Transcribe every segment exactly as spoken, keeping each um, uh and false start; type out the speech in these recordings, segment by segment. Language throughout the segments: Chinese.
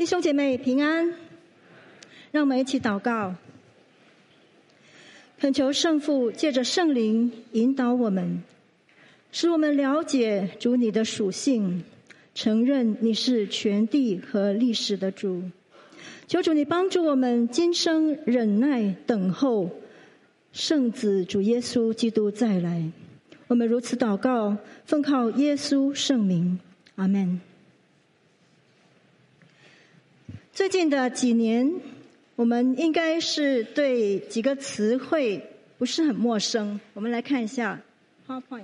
兄姐妹平安，让我们一起祷告，恳求圣父借着圣灵引导我们，使我们了解主你的属性，承认你是全地和历史的主。求主你帮助我们今生忍耐等候圣子主耶稣基督再来。我们如此祷告，奉靠耶稣圣名，阿们。最近的几年，我们应该是对几个词汇不是很陌生。我们来看一下 PowerPoint，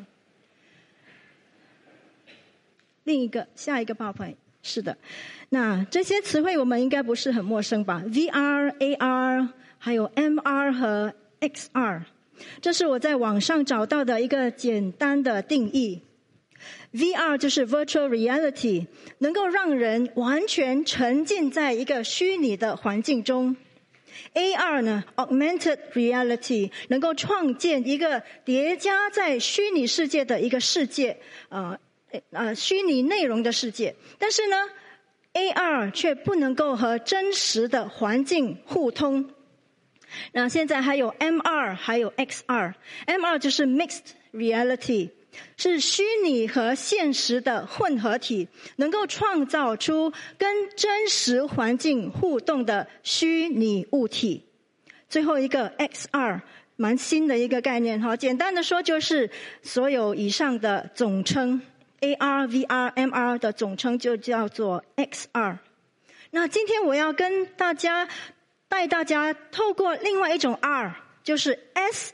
另一个下一个 PowerPoint， 是的，那这些词汇我们应该不是很陌生吧？ V R、A R 还有 M R 和 X R， 这是我在网上找到的一个简单的定义。V R 就是 Virtual Reality， 能够让人完全沉浸在一个虚拟的环境中。A R 呢 Augmented Reality， 能够创建一个叠加在虚拟世界的一个世界，呃呃虚拟内容的世界。但是呢 A R 却不能够和真实的环境互通。那现在还有 M R 还有 X R。M R 就是 Mixed Reality，是虚拟和现实的混合体，能够创造出跟真实环境互动的虚拟物体。最后一个 X R， 蛮新的一个概念，简单的说就是所有以上的总称 A R、V R、M R 的总称就叫做 X R。 那今天我要跟大家带大家透过另外一种 R， 就是 S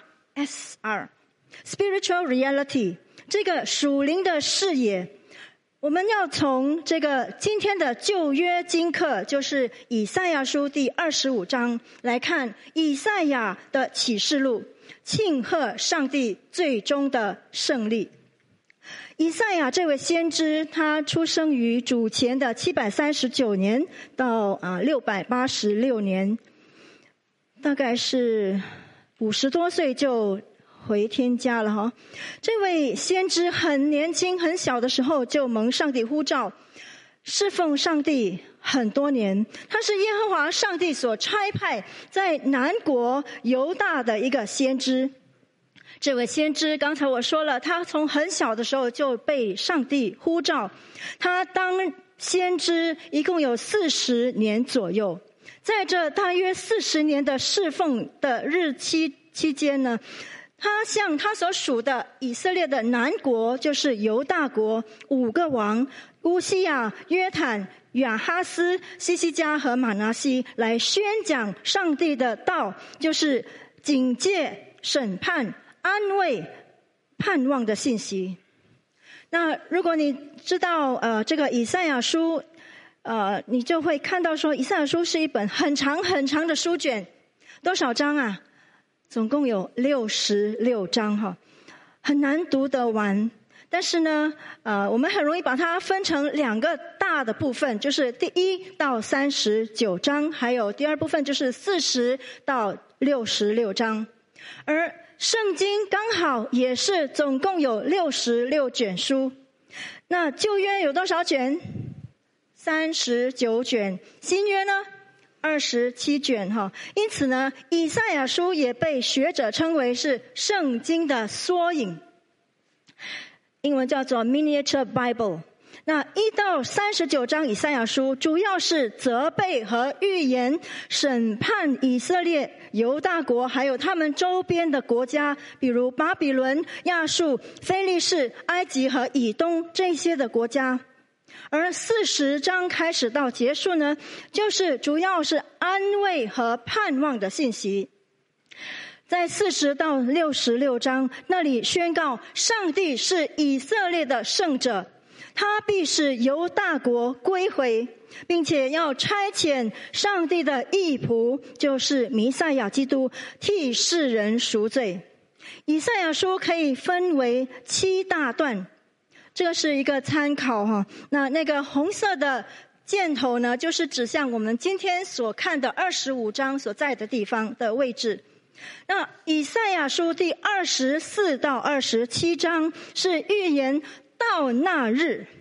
R。S R。Spiritual reality， 这个属灵的视野，我们要从这个今天的旧约经课，就是以赛亚书第二十五章来看以赛亚的启示录，庆贺上帝最终的胜利。以赛亚这位先知，他出生于主前的七百三十九年到啊六百八十六年，大概是五十多岁就回天家了哈。这位先知很年轻很小的时候就蒙上帝呼召，侍奉上帝很多年。他是耶和华上帝所差派在南国犹大的一个先知。这位先知刚才我说了，他从很小的时候就被上帝呼召，他当先知一共有四十年左右。在这大约四十年的侍奉的日期期间呢，他向他所属的以色列的南国，就是犹大国五个王乌西亚、约坦、亚哈斯、西西家和马拿西来宣讲上帝的道，就是警戒、审判、安慰、盼望的信息。那如果你知道呃这个以赛亚书，呃你就会看到说以赛亚书是一本很长很长的书卷。多少章啊？总共有六十六章哈，很难读得完。但是呢，呃，我们很容易把它分成两个大的部分，就是第一到三十九章，还有第二部分就是四十到六十六章。而圣经刚好也是总共有六十六卷书。那旧约有多少卷？三十九卷。新约呢？二十七卷哈，因此呢，以赛亚书也被学者称为是圣经的缩影，英文叫做 Miniature Bible。那一到三十九章以赛亚书主要是责备和预言审判以色列、犹大国，还有他们周边的国家，比如巴比伦、亚述、非利士、埃及和以东这些的国家。而四十章开始到结束呢，就是主要是安慰和盼望的信息。在四十到六十六章那里宣告上帝是以色列的圣者，他必使犹大国归回，并且要差遣上帝的义仆，就是弥赛亚基督，替世人赎罪。以赛亚书可以分为七大段，这个是一个参考哈。那那个红色的箭头呢，就是指向我们今天所看的二十五章所在的地方的位置。那以赛亚书第二十四到二十七章是预言到那日，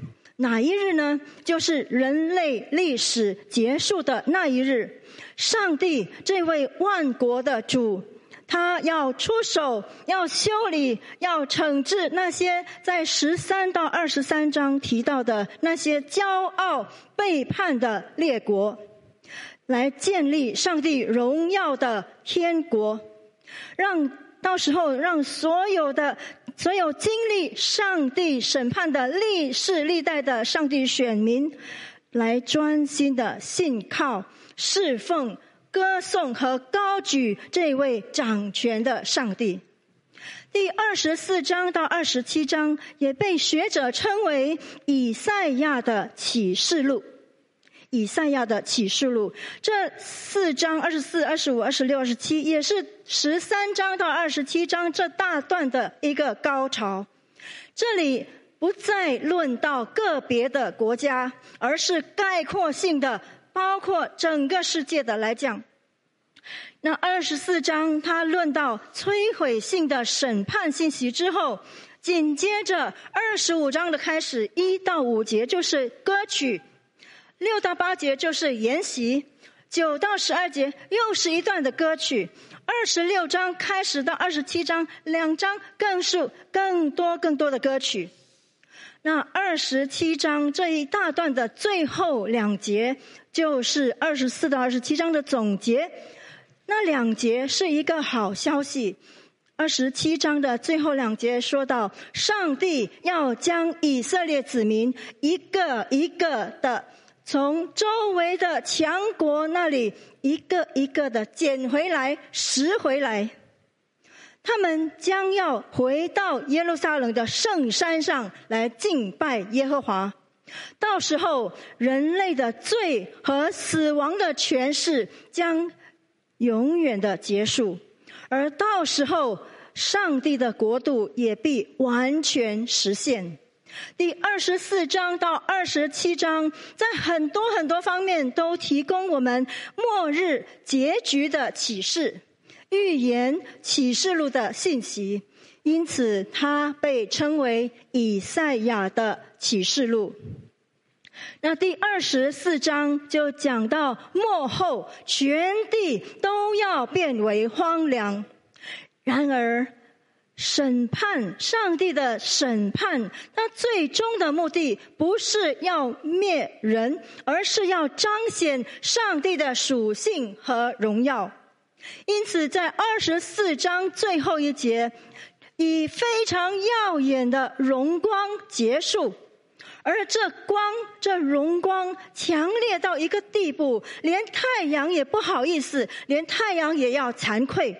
哪一日呢？就是人类历史结束的那一日。上帝这位万国的主，他要出手，要修理，要惩治那些在十三到二十三章提到的那些骄傲背叛的列国，来建立上帝荣耀的天国，让到时候让所有的所有经历上帝审判的历世历代的上帝选民，来专心的信靠、侍奉、歌颂和高举这位掌权的上帝。第二十四章到二十七章也被学者称为以赛亚的启示录。以赛亚的启示录，这四章二十四、二十五、二十六、二十七，也是十三章到二十七章这大段的一个高潮。这里不再论到个别的国家，而是概括性的，包括整个世界的来讲。那二十四章他论到摧毁性的审判信息之后，紧接着二十五章的开始，一到五节就是歌曲，六到八节就是筵席，九到十二节又是一段的歌曲，二十六章开始到二十七章两章更是更多更多的歌曲。那二十七章这一大段的最后两节就是二十四到二十七章的总结，那两节是一个好消息。二十七章的最后两节说到，上帝要将以色列子民一个一个的从周围的强国那里一个一个的捡回来、拾回来，他们将要回到耶路撒冷的圣山上来敬拜耶和华。到时候，人类的罪和死亡的权势将永远的结束，而到时候，上帝的国度也必完全实现。第二十四章到二十七章在很多很多方面都提供我们末日结局的启示，预言启示录的信息，因此它被称为以赛亚的启示录。那第二十四章就讲到末后全地都要变为荒凉，然而审判，上帝的审判，它最终的目的不是要灭人，而是要彰显上帝的属性和荣耀。因此在二十四章最后一节，以非常耀眼的荣光结束，而这光，这荣光强烈到一个地步，连太阳也不好意思，连太阳也要惭愧。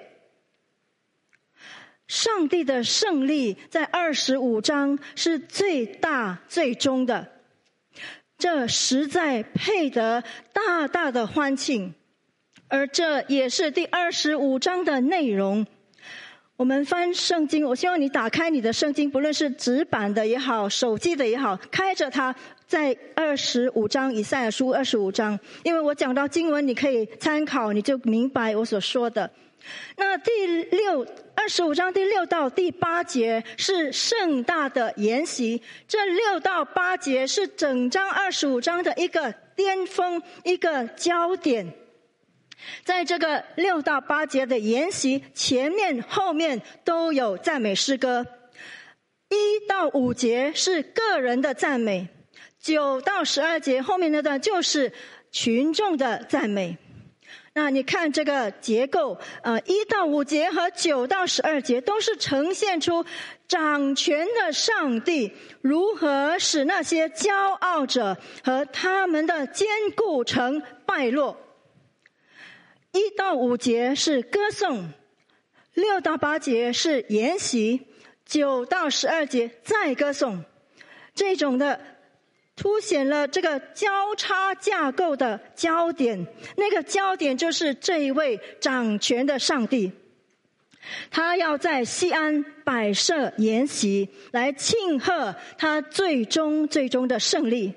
上帝的胜利在二十五章是最大最终的，这实在配得大大的欢庆，而这也是第二十五章的内容。我们翻圣经，我希望你打开你的圣经，不论是纸版的也好，手机的也好，开着它，在二十五章以赛亚书二十五章，因为我讲到经文你可以参考，你就明白我所说的。那第六二十五章第六到第八节是盛大的筵席，这六到八节是整章二十五章的一个巅峰，一个焦点。在这个六到八节的筵席前面后面都有赞美诗歌，一到五节是个人的赞美，九到十二节后面那段就是群众的赞美。那你看这个结构，呃，一到五节和九到十二节都是呈现出掌权的上帝如何使那些骄傲者和他们的坚固城败落。一到五节是歌颂，六到八节是筵席，九到十二节再歌颂。这种的凸显了这个交叉架构的焦点，那个焦点就是这一位掌权的上帝，他要在西安摆设筵席来庆贺他最终最终的胜利。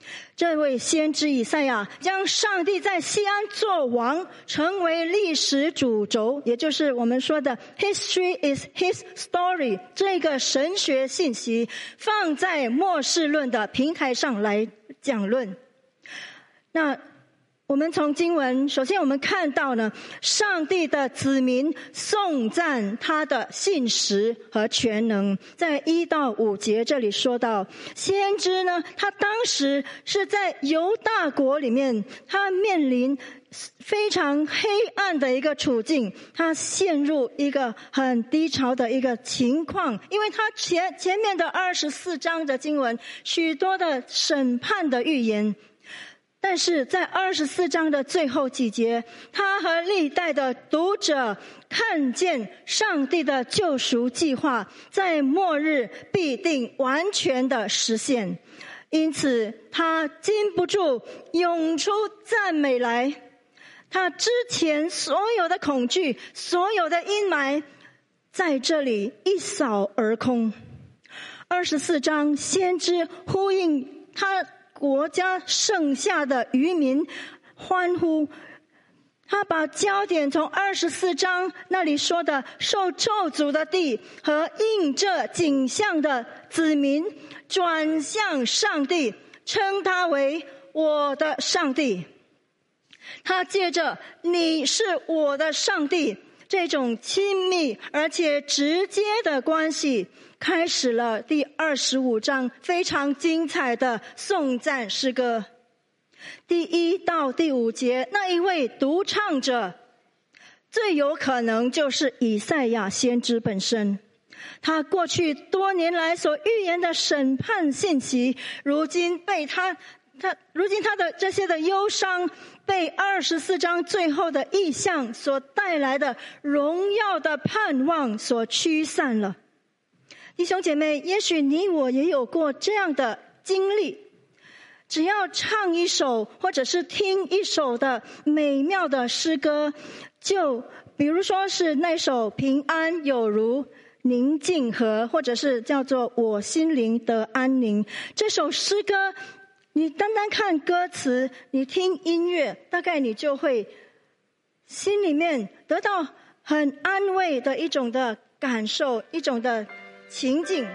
这位先知以赛亚将上帝在西安做王成为历史主轴，也就是我们说的 History is his story 这个神学信息放在末世论的平台上来讲论。那我们从经文，首先我们看到呢，上帝的子民颂赞他的信实和全能。在一到五节这里说到，先知呢，他当时是在犹大国里面，他面临非常黑暗的一个处境，他陷入一个很低潮的一个情况，因为他前前面的二十四章的经文，许多的审判的预言。但是在二十四章的最后几节，他和历代的读者看见上帝的救赎计划在末日必定完全的实现，因此他禁不住涌出赞美来。他之前所有的恐惧，所有的阴霾，在这里一扫而空。二十四章先知呼应他国家剩下的渔民欢呼，他把焦点从二十四章那里说的受咒诅的地和应这景象的子民转向上帝，称他为我的上帝。他借着你是我的上帝这种亲密而且直接的关系，开始了第二十五章非常精彩的颂赞诗歌。第一到第五节，那一位独唱者最有可能就是以赛亚先知本身。他过去多年来所预言的审判信息，如今被他他如今他的这些的忧伤被二十四章最后的意象所带来的荣耀的盼望所驱散了。弟兄姐妹，也许你我也有过这样的经历，只要唱一首或者是听一首的美妙的诗歌，就比如说是那首平安有如宁静河，或者是叫做我心灵得安宁，这首诗歌你单单看歌词，你听音乐，大概你就会心里面得到很安慰的一种的感受，一种的情景。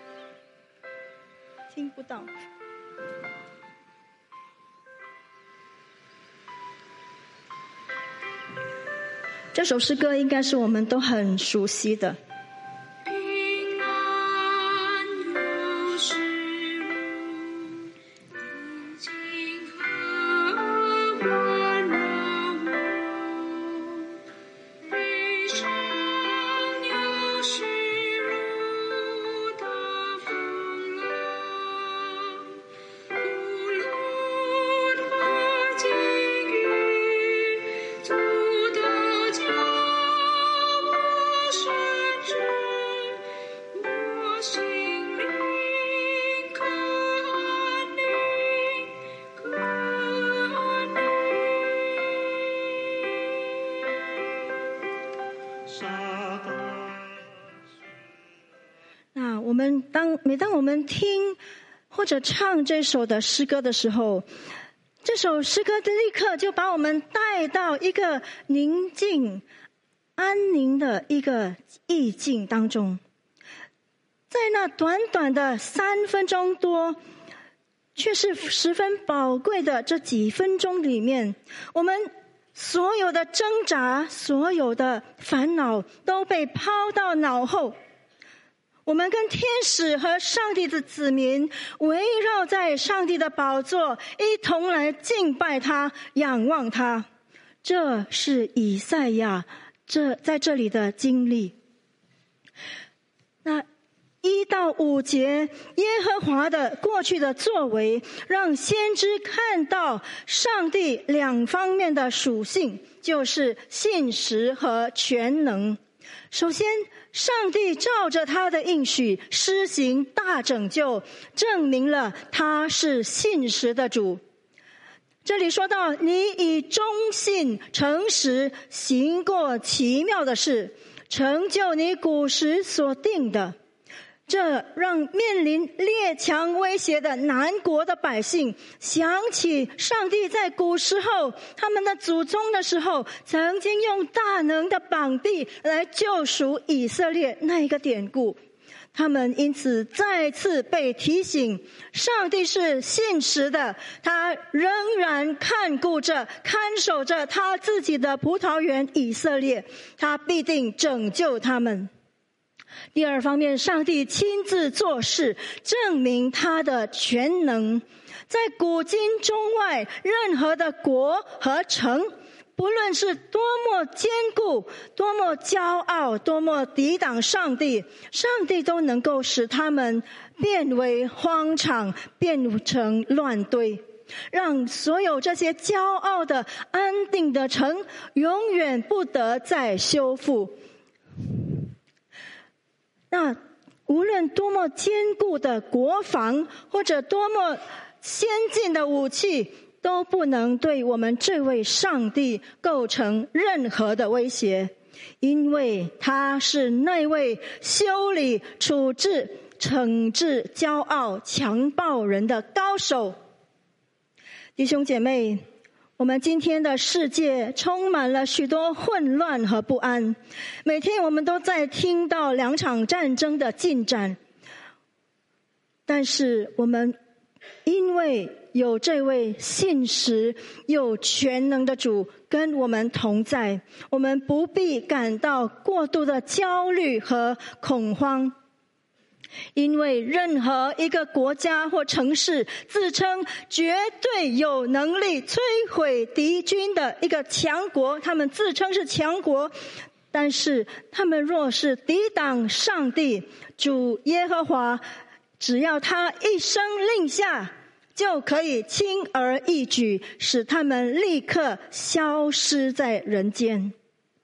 听不到。这首诗歌应该是我们都很熟悉的。我们当每当我们听或者唱这首的诗歌的时候，这首诗歌立刻就把我们带到一个宁静安宁的一个意境当中。在那短短的三分钟多，却是十分宝贵的这几分钟里面，我们所有的挣扎，所有的烦恼都被抛到脑后，我们跟天使和上帝的子民围绕在上帝的宝座，一同来敬拜他，仰望他。这是以赛亚这在这里的经历。那一到五节，耶和华的过去的作为，让先知看到上帝两方面的属性，就是信实和全能。首先，上帝照着他的应许施行大拯救，证明了他是信实的主。这里说到，你以忠信诚实行过奇妙的事，成就你古时所定的。 这让面临列强威胁的南国的百姓想起上帝在古时候他们的祖宗的时候曾经用大能的膀臂来救赎以色列那一个典故。他们因此再次被提醒，上帝是信实的，他仍然看顾着看守着他自己的葡萄园以色列，他必定拯救他们。第二方面，上帝亲自做事，证明他的全能。在古今中外任何的国和城，不论是多么坚固，多么骄傲，多么抵挡上帝，上帝都能够使他们变为荒场，变成乱堆，让所有这些骄傲的安定的城永远不得再修复。那无论多么坚固的国防，或者多么先进的武器，都不能对我们这位上帝构成任何的威胁，因为他是那位修理、处置、惩治骄傲、强暴人的高手。弟兄姐妹，我们今天的世界充满了许多混乱和不安，每天我们都在听到两场战争的进展，但是我们因为有这位信实又全能的主跟我们同在，我们不必感到过度的焦虑和恐慌。因为任何一个国家或城市自称绝对有能力摧毁敌军的一个强国，他们自称是强国，但是他们若是抵挡上帝主耶和华，只要他一声令下，就可以轻而易举使他们立刻消失在人间。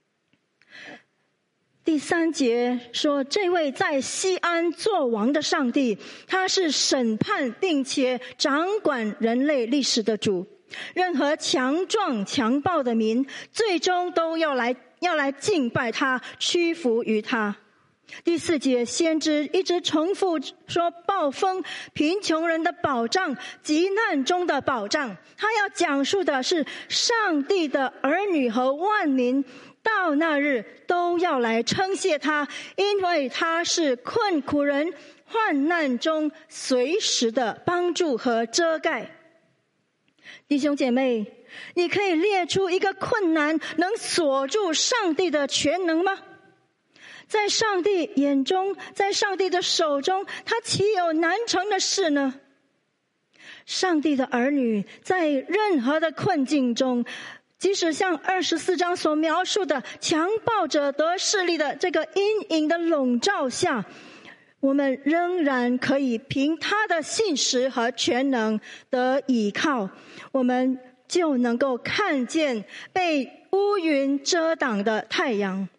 第三节说，这位在西安作王的上帝，他是审判并且掌管人类历史的主，任何强壮强暴的民最终都要来要来敬拜他，屈服于他。第四节，先知一直重复说暴风、贫穷人的保障、急难中的保障。他要讲述的是上帝的儿女和万民到那日都要来称谢他，因为他是困苦人患难中随时的帮助和遮盖。弟兄姐妹，你可以列出一个困难能锁住上帝的全能吗？在上帝眼中，在上帝的手中，他岂有难成的事呢？上帝的儿女在任何的困境中，即使像二十四章所描述的强暴者得势力的这个阴影的笼罩下，我们仍然可以凭他的信实和全能得倚靠，我们就能够看见被乌云遮挡的太阳。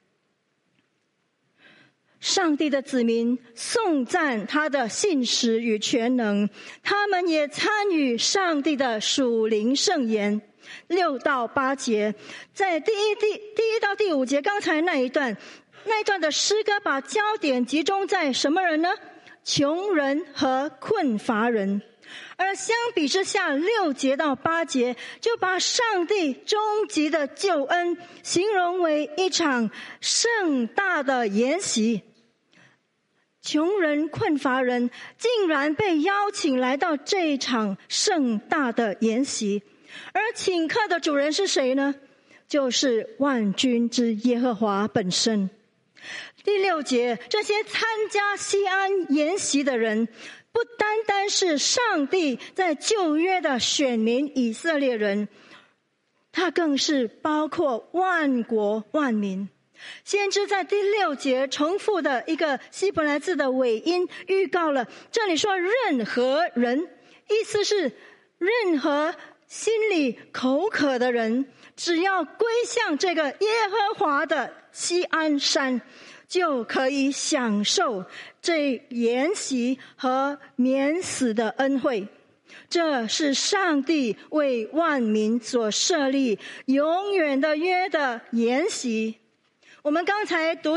上帝的子民颂赞他的信实与全能，他们也参与上帝的属灵圣言。六到八节，在第一第第一到第五节，刚才那一段那一段的诗歌把焦点集中在什么人呢？穷人和困乏人。而相比之下，六节到八节就把上帝终极的救恩形容为一场盛大的筵席。穷人困乏人竟然被邀请来到这一场盛大的筵席，而请客的主人是谁呢？就是万军之耶和华本身。第六节，这些参加西安筵席的人不单单是上帝在旧约的选民以色列人，他更是包括万国万民。先知在第六节重复的一个希伯来字的尾音预告了，这里说任何人，意思是任何心里口渴的人，只要归向这个耶和华的锡安山，就可以享受这筵席和免死的恩惠。这是上帝为万民所设立永远的约的筵席。我们刚才读的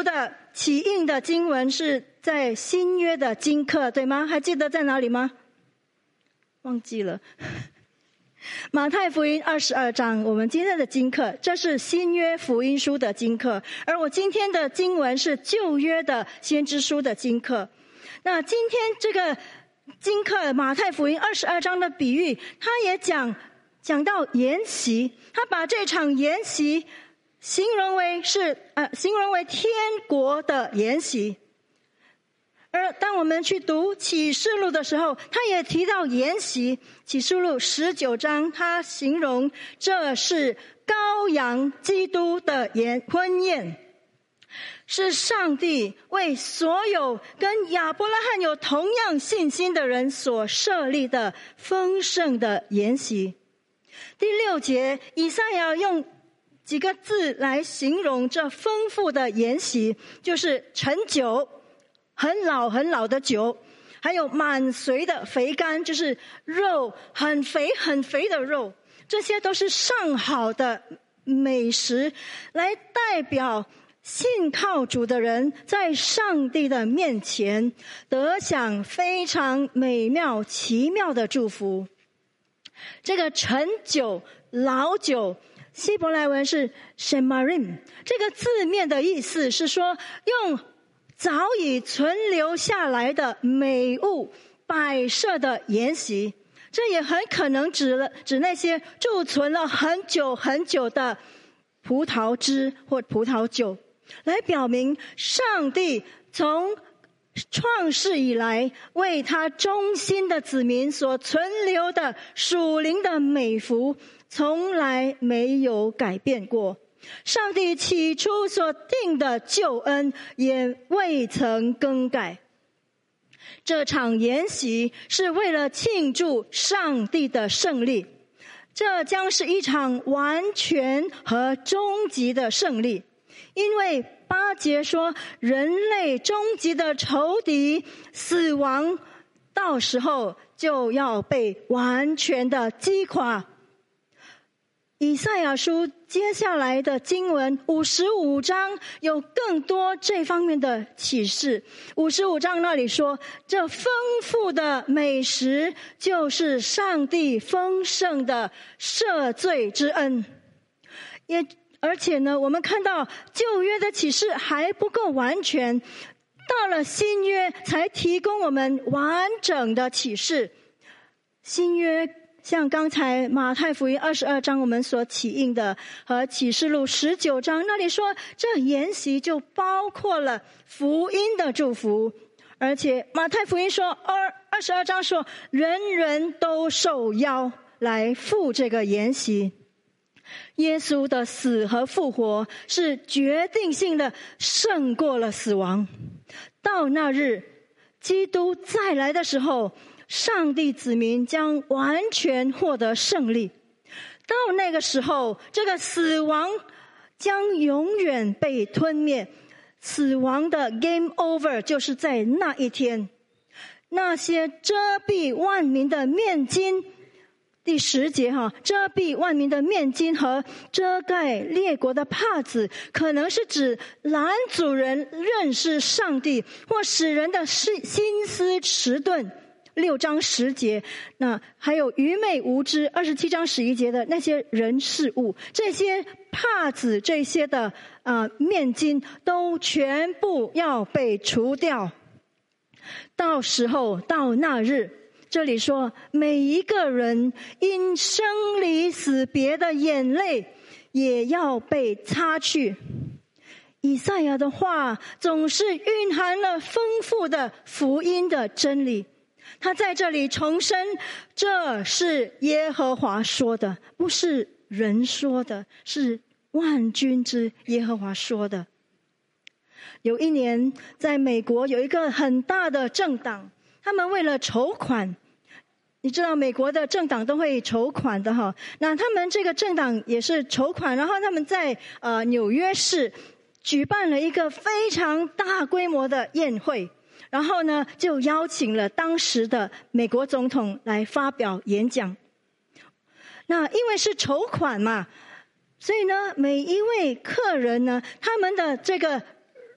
起印的经文是在新约的经课，对吗？还记得在哪里吗？忘记了。马太福音二十二章，我们今天的经课，这是新约福音书的经课，而我今天的经文是旧约的先知书的经课。那今天这个经课马太福音二十二章的比喻，他也讲讲到筵席，他把这场筵席形容为是呃形容为天国的筵席。而当我们去读启示录的时候，他也提到筵席。启示录十九章，他形容这是羔羊基督的宴婚宴，是上帝为所有跟亚伯拉罕有同样信心的人所设立的丰盛的筵席。第六节，以赛亚用几个字来形容这丰富的筵席，就是陈酒，很老很老的酒，还有满髓的肥甘，就是肉很肥很肥的肉，这些都是上好的美食，来代表信靠主的人在上帝的面前得享非常美妙奇妙的祝福。这个陈酒老酒希伯来文是 shemarim， 这个字面的意思是说用早已存留下来的美物摆设的筵席，这也很可能指了指那些贮存了很久很久的葡萄汁或葡萄酒，来表明上帝从创世以来为他忠心的子民所存留的属灵的美福从来没有改变过，上帝起初所定的救恩也未曾更改。这场筵席是为了庆祝上帝的胜利，这将是一场完全和终极的胜利，因为八节说人类终极的仇敌死亡到时候就要被完全的击垮。以赛亚书接下来的经文五十五章有更多这方面的启示。五十五章那里说，这丰富的美食就是上帝丰盛的赦罪之恩。也而且呢，我们看到旧约的启示还不够完全，到了新约才提供我们完整的启示。新约像刚才马太福音二十二章我们所起印的，和启示录十九章那里说，这筵席就包括了福音的祝福。而且马太福音说二二十二章说，人人都受邀来赴这个筵席。耶稣的死和复活是决定性的胜过了死亡。到那日基督再来的时候，上帝子民将完全获得胜利。到那个时候，这个死亡将永远被吞灭，死亡的 game over 就是在那一天。那些遮蔽万民的面巾，第十节哈，遮蔽万民的面巾和遮盖列国的帕子，可能是指拦阻人认识上帝，或使人的心思迟钝。六章十节，那还有愚昧无知，二十七章十一节的那些人事物，这些帕子，这些的啊、呃、面巾，都全部要被除掉。到时候，到那日，这里说每一个人因生离死别的眼泪也要被擦去。以赛亚的话总是蕴含了丰富的福音的真理。他在这里重申，这是耶和华说的，不是人说的，是万军之耶和华说的。有一年在美国有一个很大的政党，他们为了筹款，你知道美国的政党都会筹款的哈，那他们这个政党也是筹款，然后他们在呃纽约市举办了一个非常大规模的宴会，然后呢就邀请了当时的美国总统来发表演讲。那因为是筹款嘛，所以呢每一位客人呢，他们的这个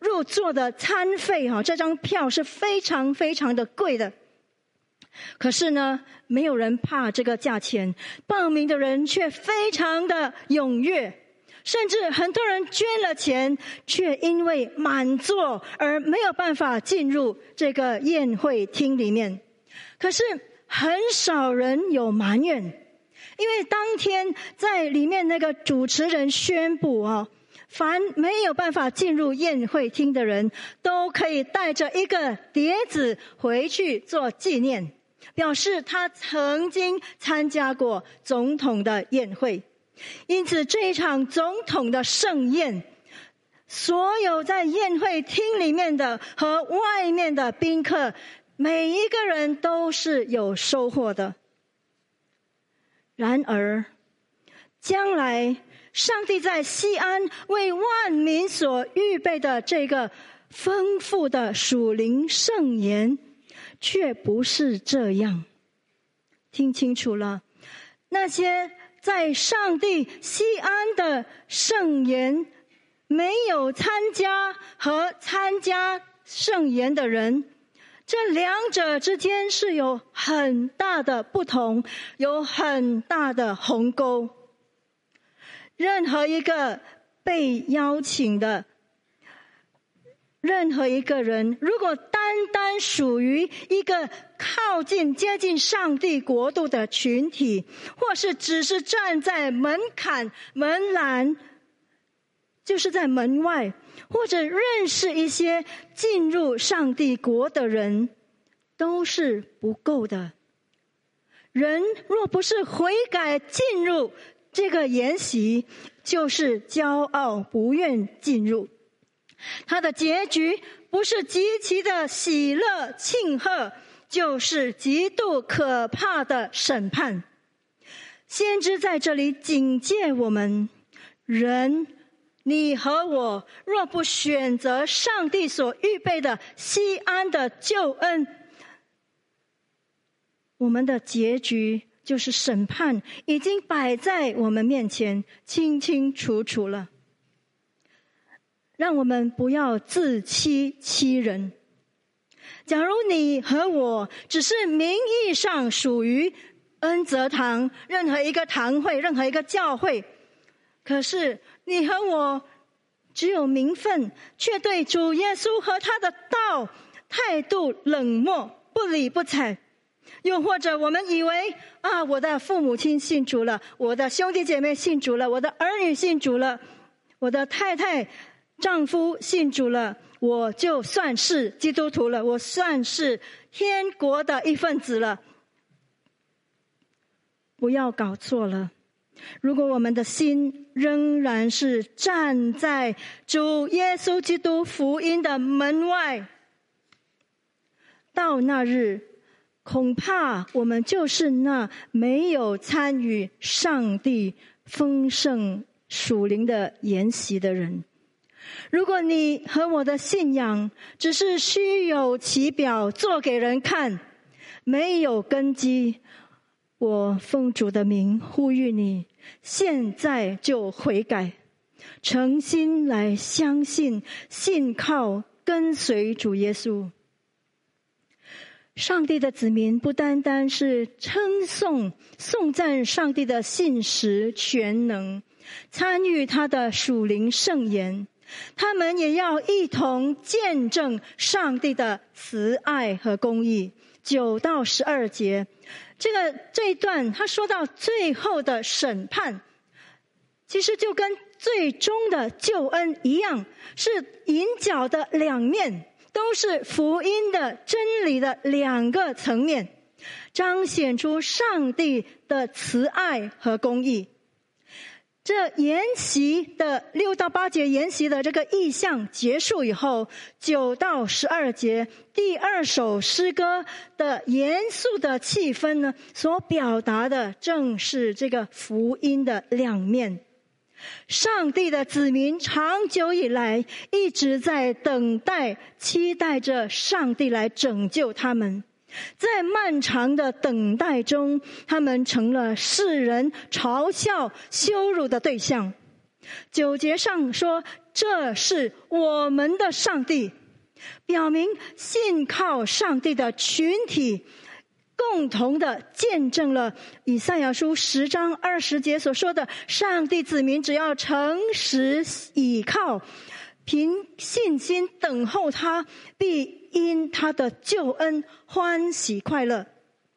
入座的餐费哈，这张票是非常非常的贵的。可是呢，没有人怕这个价钱，报名的人却非常的踊跃，甚至很多人捐了钱，却因为满座而没有办法进入这个宴会厅里面。可是很少人有埋怨，因为当天在里面那个主持人宣布啊，凡没有办法进入宴会厅的人，都可以带着一个碟子回去做纪念，表示他曾经参加过总统的宴会。因此这一场总统的盛宴，所有在宴会厅里面的和外面的宾客，每一个人都是有收获的。然而将来上帝在西安为万民所预备的这个丰富的属灵盛宴，却不是这样。听清楚了，那些在上帝西安的盛宴没有参加和参加盛宴的人，这两者之间是有很大的不同，有很大的鸿沟。任何一个被邀请的任何一个人，如果单单属于一个靠近接近上帝国度的群体，或是只是站在门槛门栏，就是在门外，或者认识一些进入上帝国的人，都是不够的。人若不是悔改进入这个筵席，就是骄傲不愿进入，他的结局不是极其的喜乐庆贺，就是极度可怕的审判。先知在这里警戒我们，人你和我若不选择上帝所预备的西安的救恩，我们的结局就是审判，已经摆在我们面前，清清楚楚了。让我们不要自欺欺人。假如你和我只是名义上属于恩泽堂任何一个堂会，任何一个教会，可是你和我只有名分，却对主耶稣和他的道态度冷漠，不理不睬。又或者我们以为啊，我的父母亲信主了，我的兄弟姐妹信主了，我的儿女信主了，我的太太丈夫信主了，我就算是基督徒了，我算是天国的一份子了。不要搞错了，如果我们的心仍然是站在主耶稣基督福音的门外，到那日恐怕我们就是那没有参与上帝丰盛属灵的筵席的人。如果你和我的信仰只是虚有其表，做给人看，没有根基，我奉主的名呼吁你，现在就悔改，诚心来相信、信靠、跟随主耶稣。上帝的子民不单单是称颂、颂赞上帝的信实全能，参与他的属灵盛宴，他们也要一同见证上帝的慈爱和公义。九到十二节，这个这一段他说到最后的审判，其实就跟最终的救恩一样，是银角的两面，都是福音的真理的两个层面，彰显出上帝的慈爱和公义。这筵席的六到八节筵席的这个意象结束以后，九到十二节第二首诗歌的严肃的气氛呢，所表达的正是这个福音的两面。上帝的子民长久以来一直在等待、期待着上帝来拯救他们。在漫长的等待中，他们成了世人嘲笑、羞辱的对象。 九节上说这是我们的上帝，表明信靠上帝的群体共同的见证了以赛亚书十章二十节所说的，上帝子民只要诚实倚靠，凭信心等候他，必因他的救恩欢喜快乐。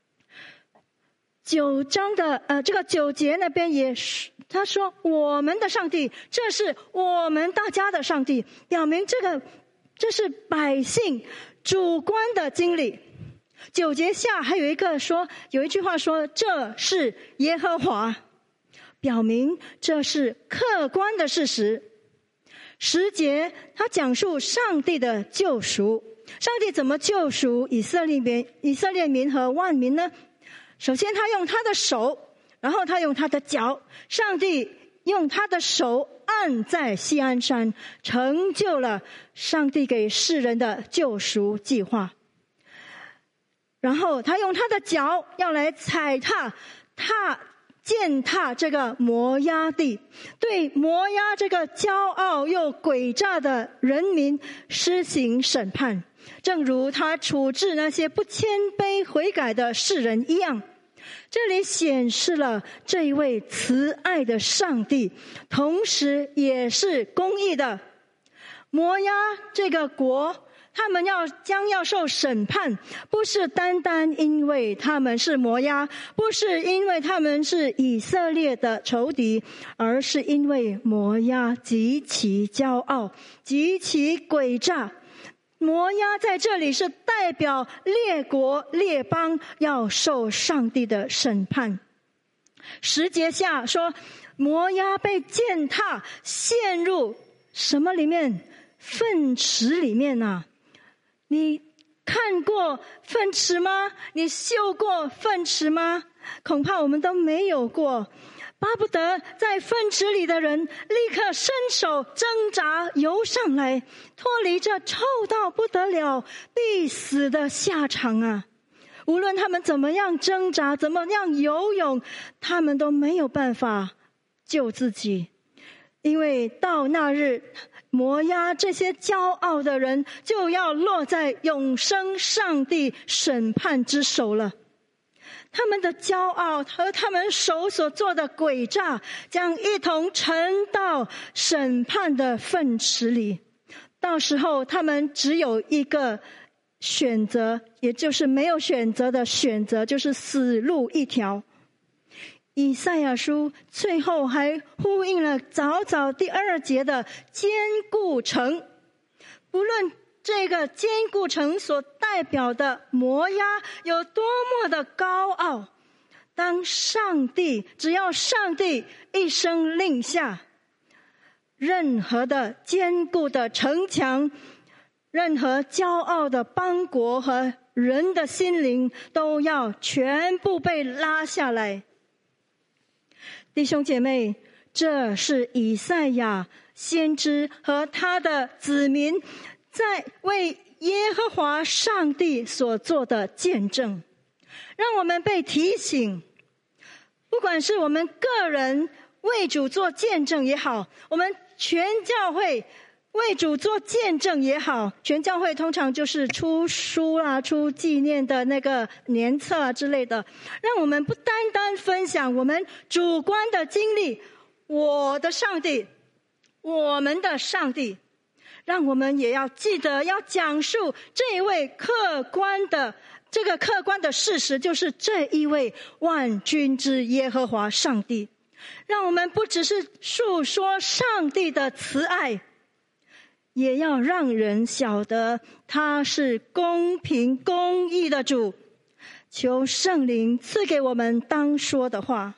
九章的呃这个九节那边也是他说我们的上帝，这是我们大家的上帝，表明这个这是百姓主观的经历。九节下还有一个说，有一句话说这是耶和华，表明这是客观的事实。十节他讲述上帝的救赎，上帝怎么救赎以色列民以色列民和万民呢？首先他用他的手，然后他用他的脚，上帝用他的手按在锡安山，成就了上帝给世人的救赎计划。然后他用他的脚要来踩踏踏践踏这个摩押地，对摩押这个骄傲又诡诈的人民施行审判，正如他处置那些不谦卑悔改的世人一样。这里显示了这一位慈爱的上帝，同时也是公义的。摩押这个国，他们要将要受审判，不是单单因为他们是摩押，不是因为他们是以色列的仇敌，而是因为摩押极其骄傲，极其诡诈。摩押在这里是代表列国列邦要受上帝的审判。十节下说摩押被践踏，陷入什么里面？粪池里面啊。你看过粪池吗？你嗅过粪池吗？恐怕我们都没有过。巴不得在粪池里的人立刻伸手挣扎游上来，脱离这臭到不得了必死的下场啊！无论他们怎么样挣扎，怎么样游泳，他们都没有办法救自己，因为到那日摩押这些骄傲的人就要落在永生上帝审判之手了。他们的骄傲和他们手所做的诡诈将一同沉到审判的粪池里，到时候他们只有一个选择，也就是没有选择的选择，就是死路一条。以赛亚书最后还呼应了早早第二节的坚固城，不论这个坚固城所代表的摩押有多么的高傲，当上帝只要上帝一声令下，任何的坚固的城墙，任何骄傲的邦国和人的心灵都要全部被拉下来。弟兄姐妹，这是以赛亚先知和他的子民在为耶和华上帝所做的见证，让我们被提醒，不管是我们个人为主做见证也好，我们全教会为主做见证也好，全教会通常就是出书啊，出纪念的那个年册啊之类的，让我们不单单分享我们主观的经历，我的上帝，我们的上帝，让我们也要记得要讲述这一位客观的这个客观的事实，就是这一位万军之耶和华上帝。让我们不只是述说上帝的慈爱，也要让人晓得他是公平公义的主。求圣灵赐给我们当说的话。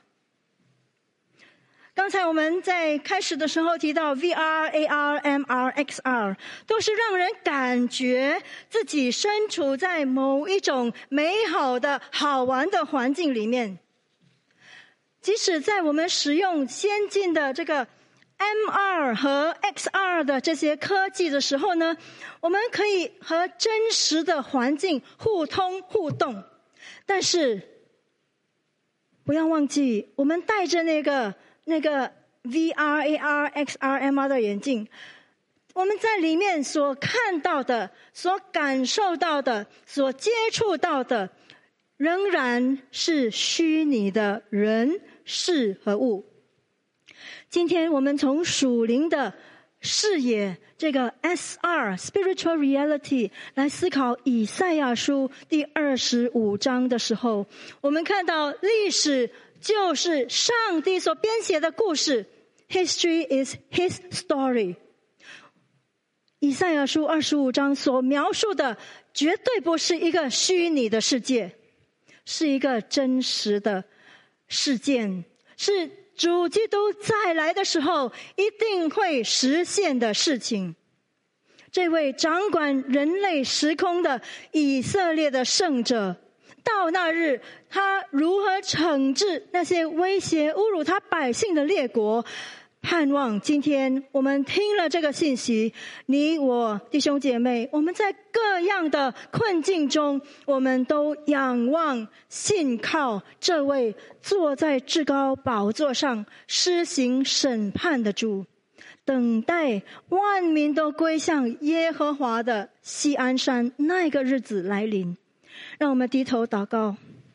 刚才我们在开始的时候提到 V R A R M R X R 都是让人感觉自己身处在某一种美好的好玩的环境里面。即使在我们使用先进的这个 M R 和 X R 的这些科技的时候呢，我们可以和真实的环境互通互动，但是不要忘记我们带着那个那个 V R、A R、X R、M R 的眼镜，我们在里面所看到的、所感受到的、所接触到的，仍然是虚拟的人、事和物。今天我们从属灵的视野，这个 S R Spiritual Reality 来思考以赛亚书第二十五章的时候，我们看到历史就是上帝所编写的故事， History is His story。 以赛亚书二十五章所描述的绝对不是一个虚拟的世界，是一个真实的事件，是主基督再来的时候一定会实现的事情。这位掌管人类时空的以色列的圣者，到那日他如何惩治那些威胁侮辱他百姓的列国，盼望今天我们听了这个信息，你我弟兄姐妹，我们在各样的困境中，我们都仰望信靠这位坐在至高宝座上施行审判的主，等待万民都归向耶和华的锡安山那个日子来临。让我们低头祷告。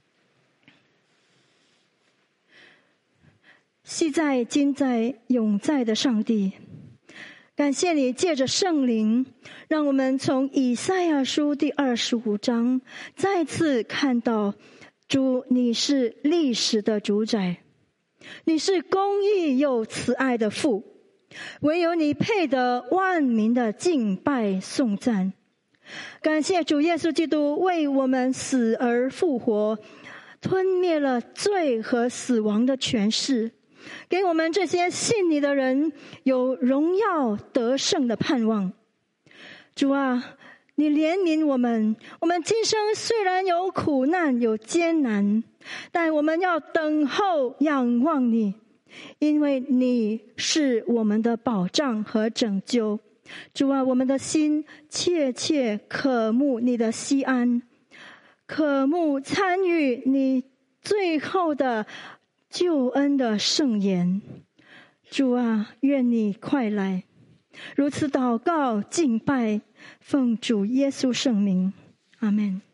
昔在今在永在的上帝，感谢你借着圣灵，让我们从以赛亚书第二十五章再次看到，主你是历史的主宰，你是公义又慈爱的父，唯有你配得万民的敬拜颂赞。感谢主耶稣基督为我们死而复活，吞灭了罪和死亡的权势，给我们这些信你的人有荣耀得胜的盼望。主啊，你怜悯我们，我们今生虽然有苦难有艰难，但我们要等候仰望你，因为你是我们的保障和拯救。主啊，我们的心切切渴慕你的锡安，渴慕参与你最后的救恩的圣言。主啊，愿你快来。如此祷告敬拜，奉主耶稣圣名，阿们。